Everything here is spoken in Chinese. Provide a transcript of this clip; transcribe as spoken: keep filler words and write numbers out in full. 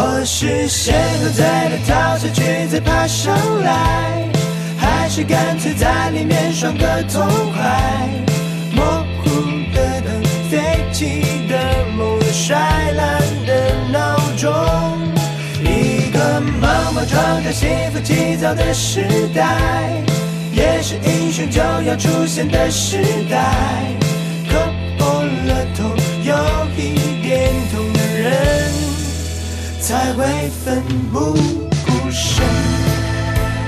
或是先喝醉了跳下去再爬上来，还是干脆在里面爽个痛快。模糊的灯，废弃的梦，摔烂的闹钟，一个莽莽撞着幸福急躁的时代，也是英雄就要出现的时代。磕破了头有一点痛的人才会奋不